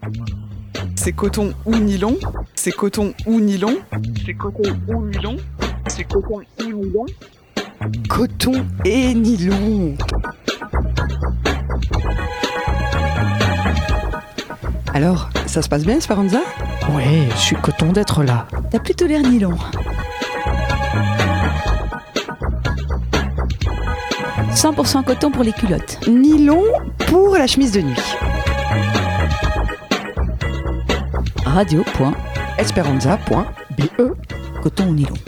C'est coton ou nylon. C'est coton ou nylon. C'est coton ou nylon. C'est coton ou nylon. Coton et nylon. Alors, ça se passe bien, Esperanza ? Ouais, je suis content d'être là. T'as plutôt l'air nylon. 100% coton pour les culottes. Nylon pour la chemise de nuit. Radio.esperanza.be. Coton ou nylon.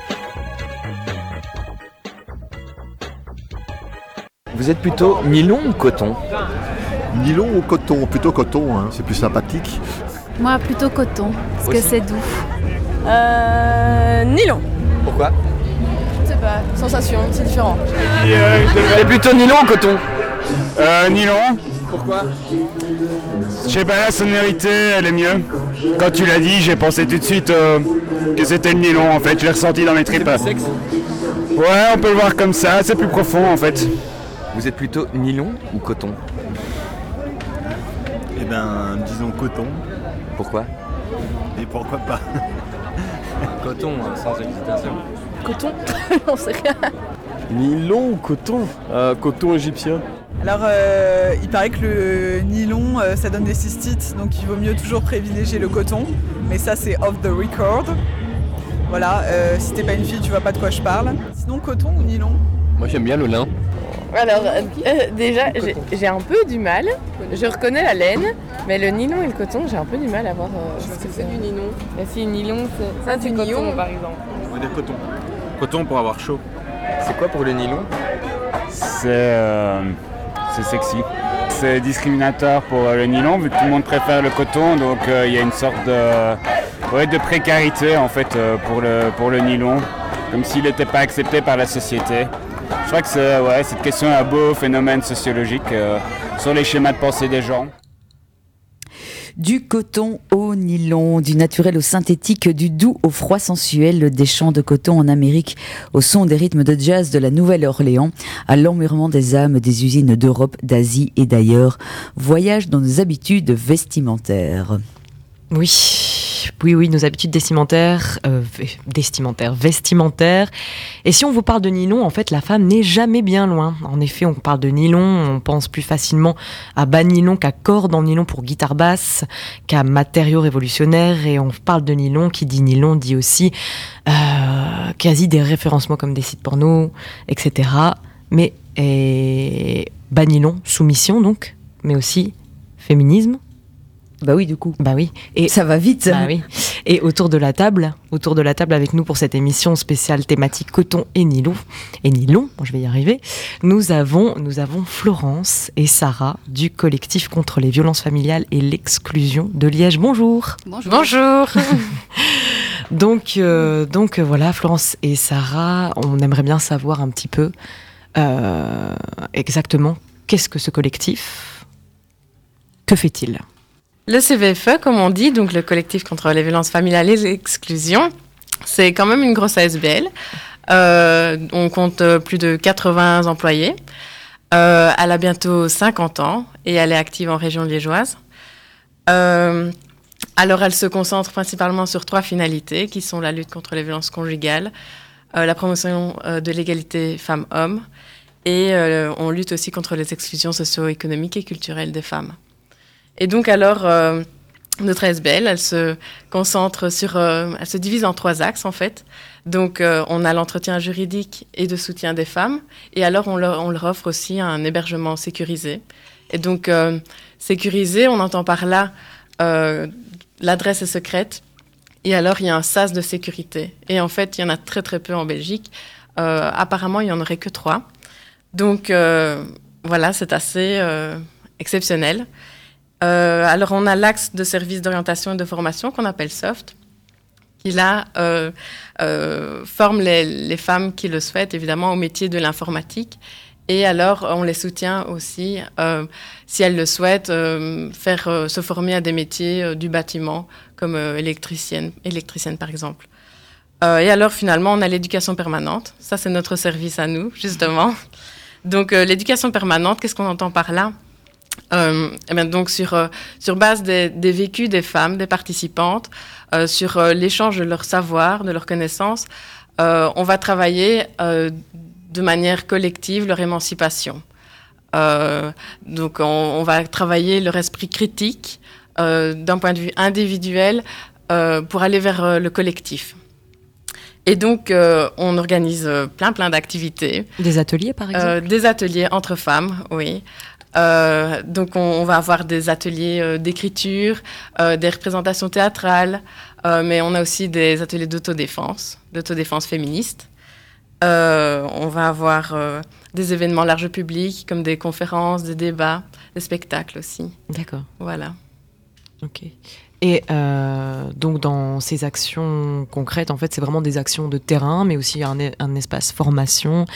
Vous êtes plutôt nylon ou coton ? Nylon ou coton ? Plutôt coton, hein. C'est plus sympathique. Moi, plutôt coton, parce que c'est doux. Nylon. Pourquoi ? Je sais pas, sensation, c'est différent. C'est plutôt nylon ou coton ? Nylon. Pourquoi ? Je sais pas, la sonorité, elle est mieux. Quand tu l'as dit, j'ai pensé tout de suite que c'était le nylon, en fait. Je l'ai ressenti dans mes tripes. C'est plus sexe ? Ouais, on peut le voir comme ça, c'est plus profond, en fait. Vous êtes plutôt nylon ou coton ? Eh ben, disons coton. Pourquoi ? Et pourquoi pas ? Coton, sans hésitation. Coton. On sait rien. Nylon ou coton ? Coton égyptien. Alors, il paraît que le nylon, ça donne des cystites, donc il vaut mieux toujours privilégier le coton. Mais ça, c'est off the record. Voilà, si t'es pas une fille, tu vois pas de quoi je parle. Sinon, coton ou nylon ? Moi, j'aime bien le lin. Alors, déjà, j'ai un peu du mal. Je reconnais la laine, mais le nylon et le coton, j'ai un peu du mal à voir ce que c'est du nylon. Mais si, nylon, c'est du coton, par exemple. On va dire coton. Coton pour avoir chaud. C'est quoi pour le nylon ? C'est sexy. C'est discriminateur pour le nylon, vu que tout le monde préfère le coton, donc il y a une sorte de précarité, en fait, pour le nylon, comme s'il n'était pas accepté par la société. Je crois que cette question est un beau phénomène sociologique sur les schémas de pensée des gens. Du coton au nylon, du naturel au synthétique, du doux au froid sensuel, des champs de coton en Amérique, au son des rythmes de jazz de la Nouvelle-Orléans, à l'emmurement des âmes des usines d'Europe, d'Asie et d'ailleurs. Voyage dans nos habitudes vestimentaires. Oui, nos habitudes vestimentaires. Et si on vous parle de nylon, en fait, la femme n'est jamais bien loin. En effet, on parle de nylon, on pense plus facilement à bas nylon qu'à corde en nylon pour guitare basse, qu'à matériaux révolutionnaires. Et on parle de nylon, qui dit nylon dit aussi quasi des référencements comme des sites porno, etc. Mais bas nylon, soumission donc, mais aussi féminisme. Bah oui, du coup. Bah oui. Et ça va vite. Bah oui. Et autour de la table avec nous pour cette émission spéciale thématique coton et nylon, bon, je vais y arriver, nous avons Florence et Sarah du collectif contre les violences familiales et l'exclusion de Liège. Bonjour. Bonjour. Donc voilà, Florence et Sarah, on aimerait bien savoir un petit peu exactement qu'est-ce que ce collectif, que fait-il ? Le CVFE, comme on dit, donc le collectif contre les violences familiales et l'exclusion, c'est quand même une grosse ASBL. On compte plus de 80 employés. Elle a bientôt 50 ans et elle est active en région liégeoise. Alors, elle se concentre principalement sur 3 finalités, qui sont la lutte contre les violences conjugales, la promotion de l'égalité femmes-hommes, et on lutte aussi contre les exclusions socio-économiques et culturelles des femmes. Et donc, alors, notre ASBL, elle se concentre elle se divise en 3 axes, en fait. Donc, on a l'entretien juridique et de soutien des femmes. Et alors, on leur offre aussi un hébergement sécurisé. Et donc, sécurisé, on entend par là, l'adresse est secrète. Et alors, il y a un sas de sécurité. Et en fait, il y en a très, très peu en Belgique. Apparemment, il n'y en aurait que 3. Donc, voilà, c'est assez exceptionnel. Alors, on a l'axe de service d'orientation et de formation qu'on appelle SOFT, qui là forme les femmes qui le souhaitent, évidemment, au métier de l'informatique. Et alors, on les soutient aussi, si elles le souhaitent, se former à des métiers du bâtiment, comme électricienne par exemple. Et alors, finalement, on a l'éducation permanente. Ça, c'est notre service à nous, justement. Donc, l'éducation permanente, qu'est-ce qu'on entend par là ? Donc sur base des vécus des femmes, des participantes, sur l'échange de leur savoir, de leurs connaissances, on va travailler de manière collective leur émancipation. Donc on va travailler leur esprit critique d'un point de vue individuel pour aller vers le collectif. Et donc, on organise plein d'activités. Des ateliers, par exemple Des ateliers entre femmes, oui. Donc, on va avoir des ateliers d'écriture, des représentations théâtrales, mais on a aussi des ateliers d'autodéfense féministe. On va avoir des événements large public, comme des conférences, des débats, des spectacles aussi. D'accord. Voilà. Ok. Et donc dans ces actions concrètes, en fait, c'est vraiment des actions de terrain, mais aussi un espace formation.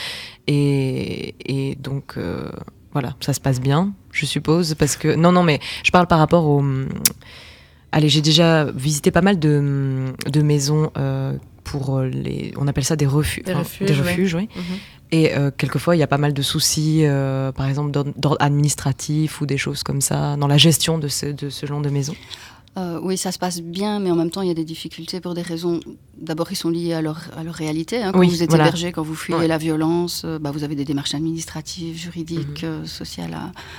Et donc, voilà, ça se passe bien, je suppose, parce que... Non, mais je parle par rapport au... Allez, j'ai déjà visité pas mal de maisons pour les... On appelle ça des refuges. Des refuges, oui. Mm-hmm. Et quelquefois, il y a pas mal de soucis, par exemple, d'ordre administratif ou des choses comme ça, dans la gestion de ce genre de maison. Oui, ça se passe bien, mais en même temps, il y a des difficultés pour des raisons, d'abord, qui sont liées à leur réalité. Quand vous êtes hébergé, quand vous fuyez la violence, vous avez des démarches administratives, juridiques, sociales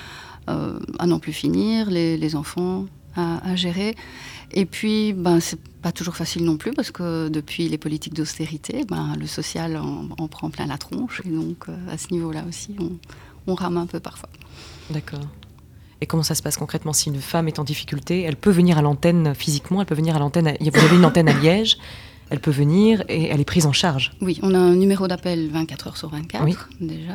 à non plus finir, les enfants à gérer. Et puis, c'est pas toujours facile non plus, parce que depuis les politiques d'austérité, le social en prend plein la tronche. Et donc, à ce niveau-là aussi, on rame un peu parfois. D'accord. Et comment ça se passe concrètement si une femme est en difficulté? Elle peut venir à l'antenne physiquement, elle peut venir à l'antenne. Vous avez une antenne à Liège, elle peut venir et elle est prise en charge. Oui, on a un numéro d'appel 24 heures sur 24 déjà.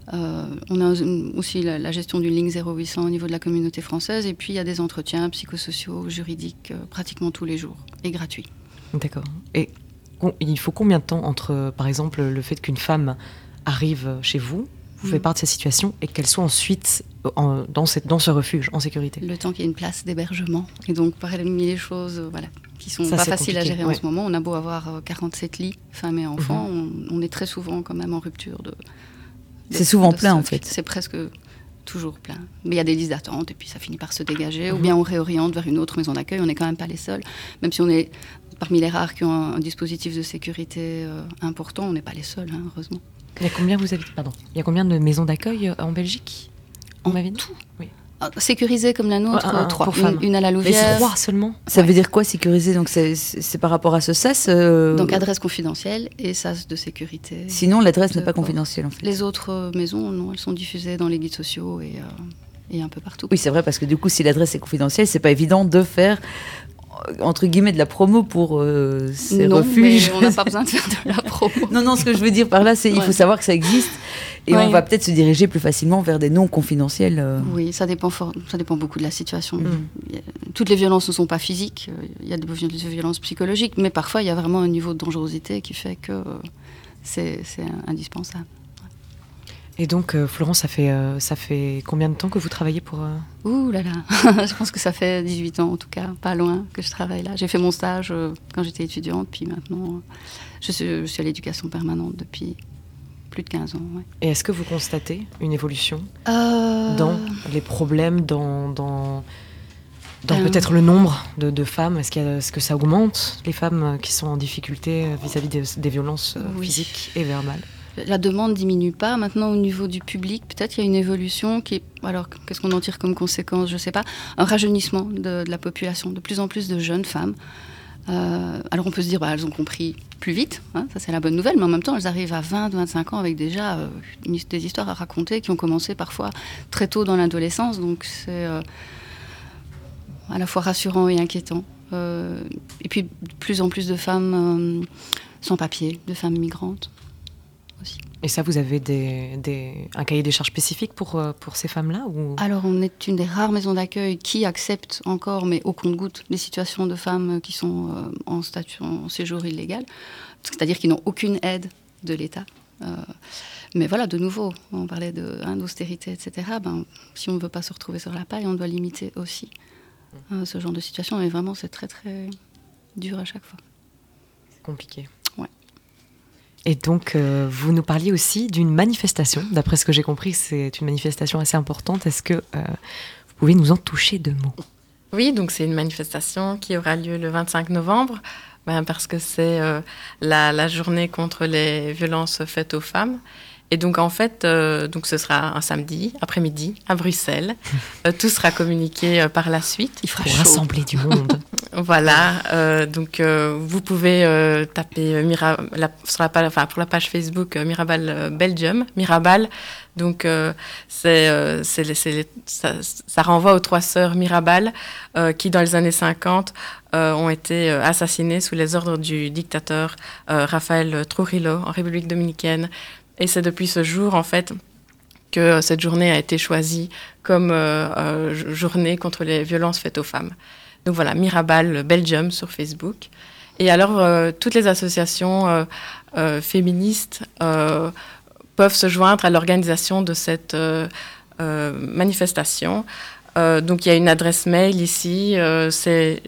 On a aussi la gestion d'une ligne 0800 au niveau de la communauté française. Et puis il y a des entretiens psychosociaux, juridiques, pratiquement tous les jours et gratuits. D'accord. Et il faut combien de temps entre, par exemple, le fait qu'une femme arrive chez vous fait part de cette situation et qu'elle soit ensuite dans ce refuge en sécurité? Le temps qu'il y ait une place d'hébergement. Et donc, parmi les choses qui sont pas faciles à gérer en ce moment, on a beau avoir 47 lits, femmes et enfants, on est très souvent quand même en rupture de c'est souvent plein en fait. C'est presque toujours plein. Mais il y a des listes d'attente et puis ça finit par se dégager. Ou bien on réoriente vers une autre maison d'accueil. On n'est quand même pas les seuls. Même si on est parmi les rares qui ont un dispositif de sécurité important, on n'est pas les seuls, heureusement. Il y a combien Il y a combien de maisons d'accueil en Belgique? En tout. Oui. Sécurisées comme la nôtre, 3. Une à la Louvière. Mais 3 seulement. Ça veut dire quoi sécurisé? Donc c'est par rapport à ce SAS Donc adresse confidentielle et SAS de sécurité. Sinon l'adresse n'est pas confidentielle en fait. Les autres maisons, non, elles sont diffusées dans les guides sociaux et un peu partout. Oui, c'est vrai, parce que du coup si l'adresse est confidentielle, c'est pas évident de faire entre guillemets de la promo pour ces refuges. Mais on n'a pas besoin de faire de la promo. Non, ce que je veux dire par là, c'est il faut savoir que ça existe et on va peut-être se diriger plus facilement vers des noms confidentiels. Oui, ça dépend beaucoup de la situation. Toutes les violences ne sont pas physiques, il y a des violences psychologiques, mais parfois il y a vraiment un niveau de dangerosité qui fait que c'est indispensable. Et donc, Florence, ça fait combien de temps que vous travaillez pour... Ouh là là, je pense que ça fait 18 ans en tout cas, pas loin que je travaille là. J'ai fait mon stage quand j'étais étudiante, puis maintenant je suis à l'éducation permanente depuis plus de 15 ans. Ouais. Et est-ce que vous constatez une évolution dans les problèmes, dans peut-être le nombre de femmes? Est-ce que ça augmente, les femmes qui sont en difficulté vis-à-vis des violences physiques et verbales? La demande ne diminue pas. Maintenant, au niveau du public, peut-être il y a une évolution qui est... Alors, qu'est-ce qu'on en tire comme conséquence? Je ne sais pas. Un rajeunissement de la population. De plus en plus de jeunes femmes. Alors, on peut se dire, elles ont compris plus vite. Ça, c'est la bonne nouvelle. Mais en même temps, elles arrivent à 20, 25 ans avec déjà des histoires à raconter qui ont commencé parfois très tôt dans l'adolescence. Donc, c'est à la fois rassurant et inquiétant. Et puis, de plus en plus de femmes sans papier, de femmes migrantes. Aussi. Et ça, vous avez un cahier des charges spécifique pour ces femmes-là ou... Alors, on est une des rares maisons d'accueil qui accepte encore, mais au compte-gouttes, les situations de femmes qui sont en séjour illégal, c'est-à-dire qui n'ont aucune aide de l'État. Mais voilà, de nouveau, on parlait d'austérité, etc. Si on ne veut pas se retrouver sur la paille, on doit limiter aussi ce genre de situation. Mais vraiment, c'est très, très dur à chaque fois. C'est compliqué. Ouais. Et donc, vous nous parliez aussi d'une manifestation. D'après ce que j'ai compris, c'est une manifestation assez importante. Est-ce que vous pouvez nous en toucher 2 mots ? Oui, donc c'est une manifestation qui aura lieu le 25 novembre, parce que c'est la journée contre les violences faites aux femmes. Et donc, en fait, donc ce sera un samedi après-midi à Bruxelles. Tout sera communiqué par la suite. Il faut rassembler du monde. Voilà. Donc, vous pouvez taper pour la page Facebook Mirabal Belgium. Mirabal, donc ça renvoie aux 3 sœurs Mirabal qui, dans les années 50, ont été assassinées sous les ordres du dictateur Rafael Trujillo en République dominicaine. Et c'est depuis ce jour, en fait, que cette journée a été choisie comme journée contre les violences faites aux femmes. Donc voilà, Mirabal Belgium sur Facebook. Et alors, toutes les associations féministes peuvent se joindre à l'organisation de cette manifestation. Donc il y a une adresse mail ici, c'est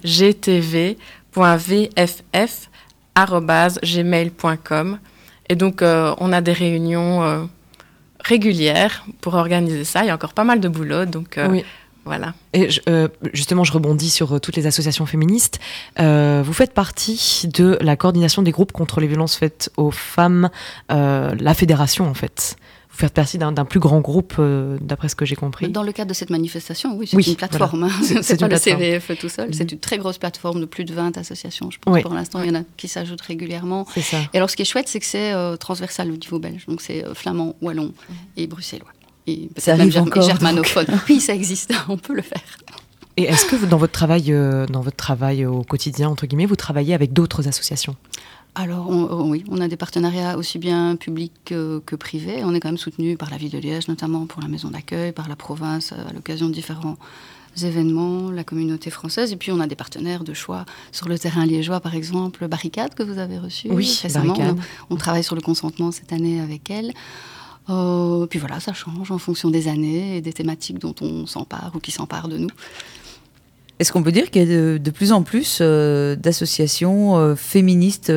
gtv.vff@gmail.com. Et donc, on a des réunions régulières pour organiser ça. Il y a encore pas mal de boulot, donc oui. Voilà. Et justement, je rebondis sur toutes les associations féministes. Vous faites partie de la coordination des groupes contre les violences faites aux femmes, la fédération en fait. Vous faites partie d'un plus grand groupe, d'après ce que j'ai compris. Dans le cadre de cette manifestation, oui, c'est une plateforme. Voilà. C'est pas une le plateforme. CVF tout seul. C'est une très grosse plateforme de plus de 20 associations. Je pense pour l'instant, il y en a qui s'ajoutent régulièrement. C'est ça. Et alors, ce qui est chouette, c'est que c'est transversal au niveau belge. Donc, c'est flamand, wallon et bruxellois. Et ça arrive même encore. Germanophone. Oui, ça existe. On peut le faire. Et est-ce que dans votre travail au quotidien, entre guillemets, vous travaillez avec d'autres associations ? Alors, oui, on a des partenariats aussi bien publics que privés. On est quand même soutenu par la ville de Liège, notamment pour la maison d'accueil, par la province, à l'occasion de différents événements, la communauté française. Et puis, on a des partenaires de choix sur le terrain liégeois, par exemple, Barricade, que vous avez reçu récemment. On travaille sur le consentement cette année avec elle. Puis voilà, ça change en fonction des années et des thématiques dont on s'empare ou qui s'emparent de nous. Est-ce qu'on peut dire qu'il y a de plus en plus d'associations féministes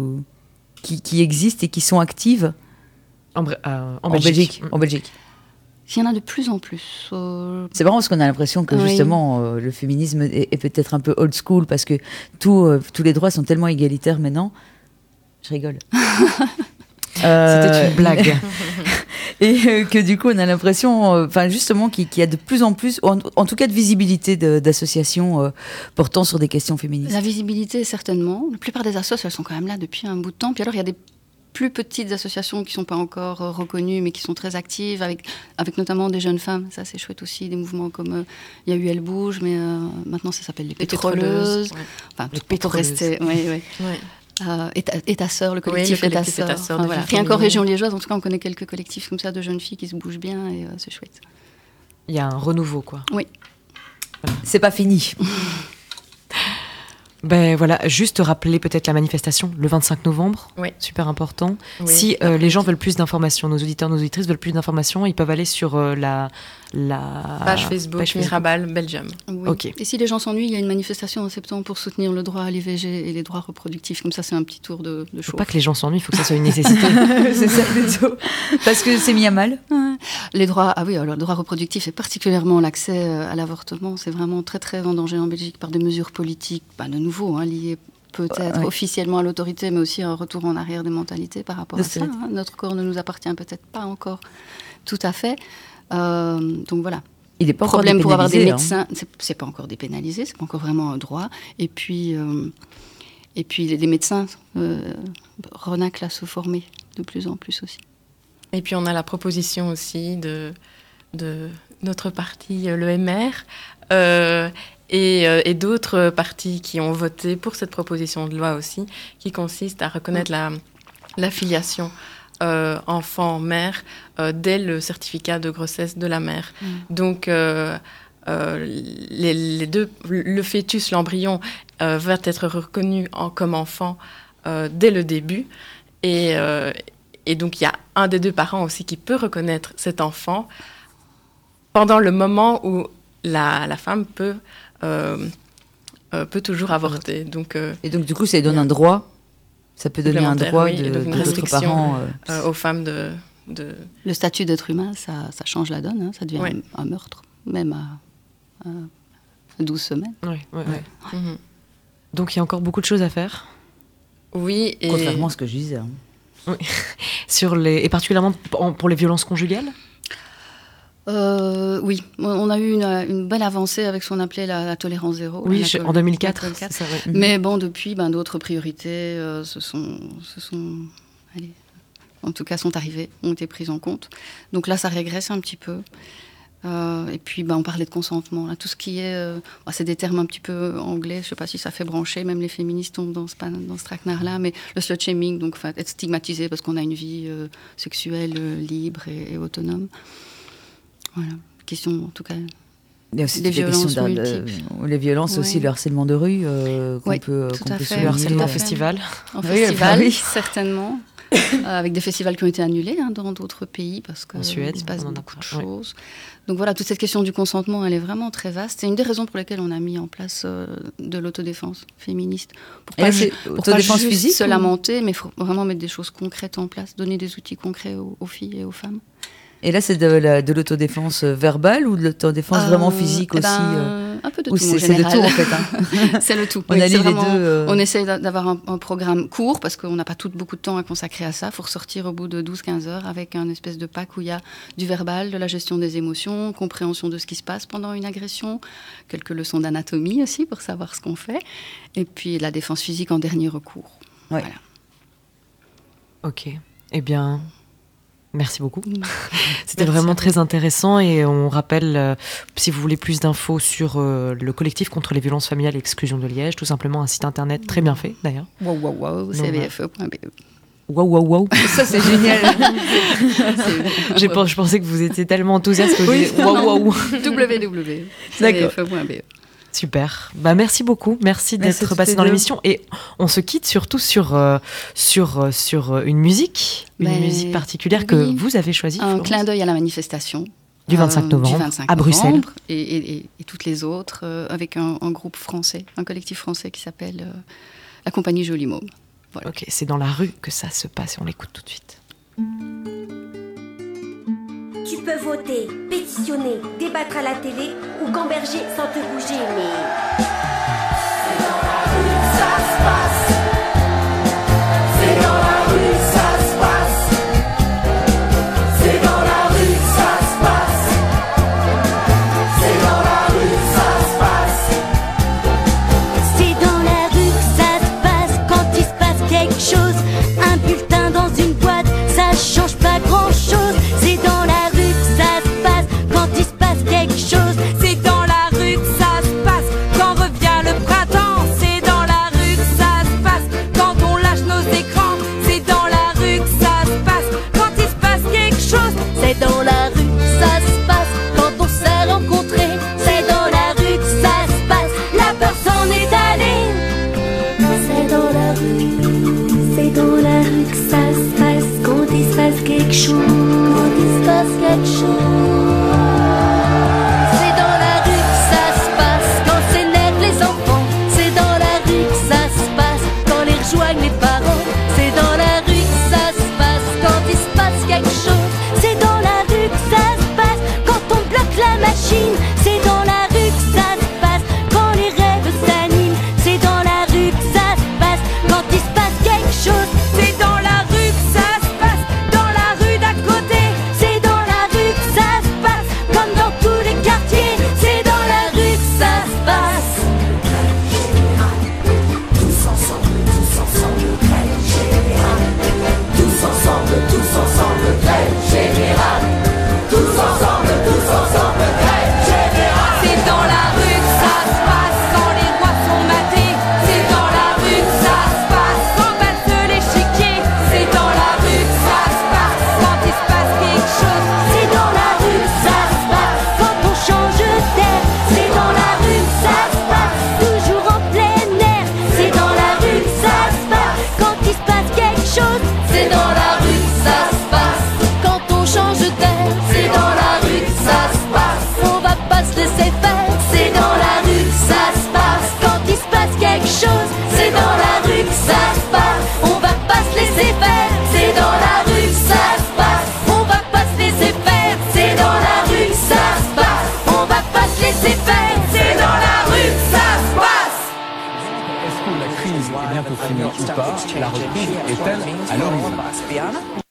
qui existent et qui sont actives en Belgique. En Belgique. Il y en a de plus en plus. C'est marrant parce qu'on a l'impression que justement le féminisme est peut-être un peu old school parce que tous les droits sont tellement égalitaires maintenant. Je rigole. C'était une blague. Et que du coup, on a l'impression, justement, qu'il y a de plus en plus, en tout cas de visibilité d'associations portant sur des questions féministes. La visibilité, certainement. La plupart des associations, elles sont quand même là depuis un bout de temps. Puis alors, il y a des plus petites associations qui ne sont pas encore reconnues, mais qui sont très actives, avec notamment des jeunes femmes. Ça, c'est chouette aussi. Des mouvements comme, il y a eu Elle Bouge, mais maintenant, ça s'appelle les Pétroleuses. Enfin, pour rester... Oui. Et ta sœur, le collectif Et ta sœur. Voilà. Rien qu'en région liégeoise, en tout cas, on connaît quelques collectifs comme ça de jeunes filles qui se bougent bien et c'est chouette. Il y a un renouveau, quoi. Oui. Voilà. C'est pas fini. Ben voilà, juste rappeler peut-être la manifestation le 25 novembre, super important. Oui, si les gens veulent plus d'informations, nos auditeurs, nos auditrices veulent plus d'informations, ils peuvent aller sur la page Facebook Mirabal Belgium. Oui. Okay. Et si les gens s'ennuient, il y a une manifestation en septembre pour soutenir le droit à l'IVG et les droits reproductifs. Comme ça, c'est un petit tour de chauffe. Faut pas que les gens s'ennuient, il faut que ça soit une nécessité. C'est ça plutôt. Parce que c'est mis à mal. Les droits, alors, le droit reproductif et particulièrement l'accès à l'avortement, c'est vraiment très très en danger en Belgique par des mesures politiques, de nouveau, liées peut-être officiellement à l'autorité, mais aussi un retour en arrière des mentalités par rapport à ça. Notre corps ne nous appartient peut-être pas encore tout à fait. Donc voilà. Il n'est pas problème pour avoir des médecins. C'est pas encore dépénalisé, c'est pas encore vraiment un droit. Et puis les médecins renaclent à se former de plus en plus aussi. Et puis on a la proposition aussi de notre parti, le MR, et d'autres partis qui ont voté pour cette proposition de loi aussi, qui consiste à reconnaître la filiation enfant-mère dès le certificat de grossesse de la mère. Donc les deux, le fœtus, l'embryon, va être reconnu comme enfant dès le début. Et donc, il y a un des deux parents aussi qui peut reconnaître cet enfant pendant le moment où la femme peut toujours avorter. Donc, et donc, du coup, ça lui donne un droit Ça peut donner un droit oui, et donc une de l'autre restriction, parent. aux femmes de... Le statut d'être humain, ça change la donne, hein, ça devient un meurtre, même à 12 semaines. Ouais. Mm-hmm. Donc il y a encore beaucoup de choses à faire. Oui. Et... Contrairement à ce que je disais. Hein. Oui. Et particulièrement pour les violences conjugales. Oui, on a eu une belle avancée avec ce qu'on appelait la tolérance zéro. Oui, en 2004. C'est ça, ouais. Mais bon, depuis, d'autres priorités en tout cas, sont arrivées, ont été prises en compte. Donc là, ça régresse un petit peu. Et puis, on parlait de consentement. Là, tout ce qui est... c'est des termes un petit peu anglais, je ne sais pas si ça fait brancher, même les féministes tombent dans ce traquenard-là, mais le slut-shaming, donc être stigmatisé parce qu'on a une vie sexuelle libre et autonome. Voilà, question en tout cas... Il y a aussi des violences multiples. Les violences, aussi le harcèlement de rue qu'on peut souligner. Le harcèlement en festival. En festival, certainement. Avec des festivals qui ont été annulés dans d'autres pays parce qu'il se passe beaucoup de choses. Donc voilà, toute cette question du consentement, elle est vraiment très vaste. C'est une des raisons pour lesquelles on a mis en place de l'autodéfense féministe. Pour pas juste physique, se lamenter, mais faut vraiment mettre des choses concrètes en place, donner des outils concrets aux filles et aux femmes. Et là, c'est de l'autodéfense verbale ou de l'autodéfense vraiment physique aussi Un peu de tout, en général. C'est de tout, en fait. Hein. C'est le tout. On allie les deux. On essaye d'avoir un programme court, parce qu'on n'a pas beaucoup de temps à consacrer à ça. Il faut ressortir au bout de 12-15 heures avec un espèce de pack où il y a du verbal, de la gestion des émotions, compréhension de ce qui se passe pendant une agression, quelques leçons d'anatomie aussi pour savoir ce qu'on fait, et puis la défense physique en dernier recours. Ouais. Voilà. Ok. Eh bien... Merci beaucoup. C'était vraiment très intéressant et on rappelle, si vous voulez plus d'infos sur le collectif contre les violences familiales et l'exclusion de Liège, tout simplement un site internet très bien fait d'ailleurs. Wow, cvfe.be. Wow. Ça c'est génial. Je pensais que vous étiez tellement enthousiaste que vous disiez wow. www.cvfe.be. Super. Merci beaucoup. Merci d'être passé dans l'émission. Et on se quitte surtout sur une musique particulière que vous avez choisie. Un clin d'œil à la manifestation. Du 25 novembre, à Bruxelles. Et toutes les autres, avec un groupe français, un collectif français qui s'appelle la Compagnie Joli Môme. Voilà. Ok, c'est dans la rue que ça se passe et on l'écoute tout de suite. Tu peux voter, pétitionner, débattre à la télé ou gamberger sans te bouger, mais... C'est dans la rue que ça se passe. C'est dans la rue que ça se passe. C'est dans la rue que ça se passe. C'est dans la rue que ça se passe. C'est dans la rue que ça se passe quand il se passe quelque chose. Un bulletin dans une boîte, ça change pas grand-chose. C'est dans la rue que ça se passe quand il se passe quelque chose. C'est dans la rue que ça se passe quand revient crise est bientôt finie ou pas, la reprise est-elle à l'horizon?